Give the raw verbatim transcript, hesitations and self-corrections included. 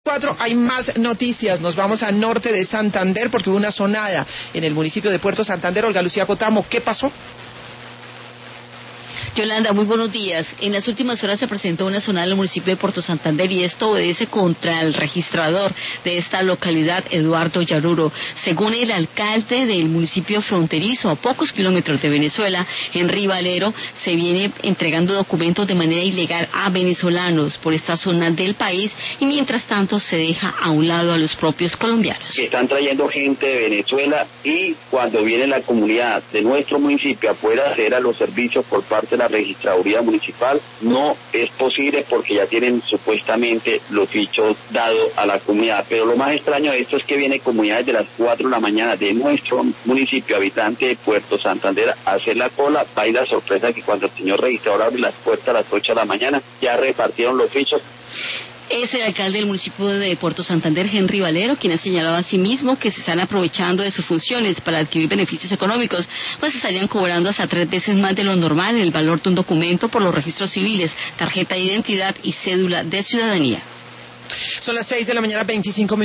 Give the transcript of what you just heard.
Cuatro, hay más noticias. Nos vamos al norte de Santander porque hubo una sonada en el municipio de Puerto Santander. Olga Lucía Cotamo, ¿qué pasó? Yolanda, muy buenos días. En las últimas horas se presentó una sonada en el municipio de Puerto Santander y esto obedece contra el registrador de esta localidad, Eduardo Yaruro. Según el alcalde del municipio fronterizo, a pocos kilómetros de Venezuela, Henry Valero, se viene entregando documentos de manera ilegal a venezolanos por esta zona del país y mientras tanto se deja a un lado a los propios colombianos. Que están trayendo gente de Venezuela y cuando viene la comunidad de nuestro municipio a poder acceder a los servicios por parte de la registraduría municipal, no es posible porque ya tienen supuestamente los fichos dados a la comunidad. Pero lo más extraño de esto es que viene comunidades de las cuatro de la mañana de nuestro municipio, habitante de Puerto Santander, a hacer la cola. Va a ir la sorpresa que cuando el señor registrador abre las puertas a las ocho de la mañana, ya repartieron los fichos. Es el alcalde del municipio de Puerto Santander, Henry Valero, quien ha señalado a sí mismo que se están aprovechando de sus funciones para adquirir beneficios económicos, pues estarían cobrando hasta tres veces más de lo normal en el valor de un documento por los registros civiles, tarjeta de identidad y cédula de ciudadanía. Son las seis de la mañana, veinticinco minutos.